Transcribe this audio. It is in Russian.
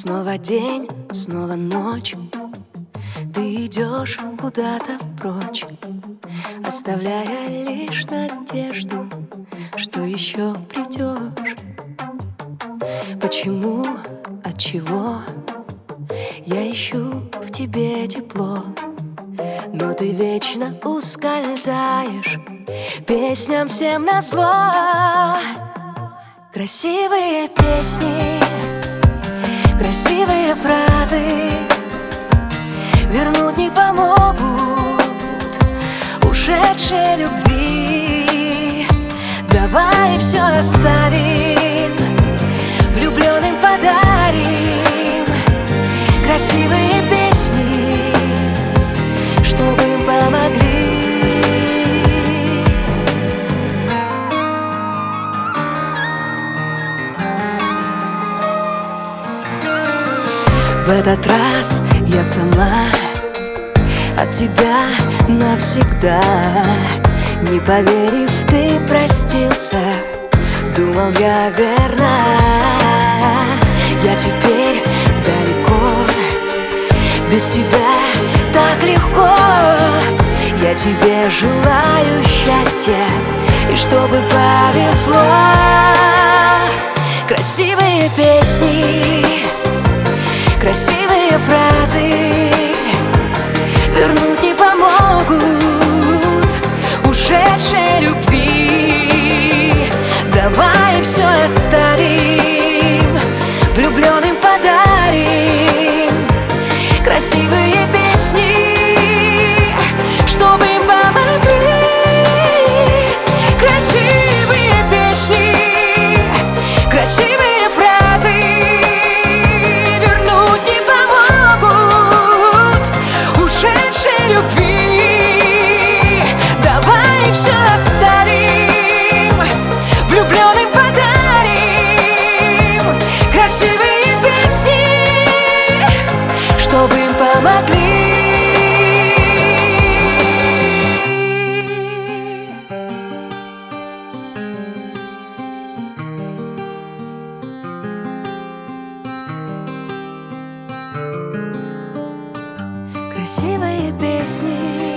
Снова день, снова ночь. Ты идешь куда-то прочь, оставляя лишь надежду, что еще придешь. Почему, отчего я ищу в тебе тепло, но ты вечно ускользаешь песням всем назло. Красивые песни, красивые фразы вернуть не помогут ушедшей любви. Давай все оставим, влюбленным подарим красивые песни, чтобы им помогли. В этот раз я сама от тебя навсегда. Не поверив, ты простился, думал я верно. Я теперь далеко, без тебя так легко. Я тебе желаю счастья и чтобы повезло. Красивые песни, красивые фразы вернуть не помогут ушедшей любви. Давай все оставим, влюбленным подарим красивые песни, чтобы им помогли. Красивые песни, красивые фразы вернуть не помогут ушедшей любви. Давай все оставим, влюбленным подарим красивые песни, чтобы им помогли. Красивые песни,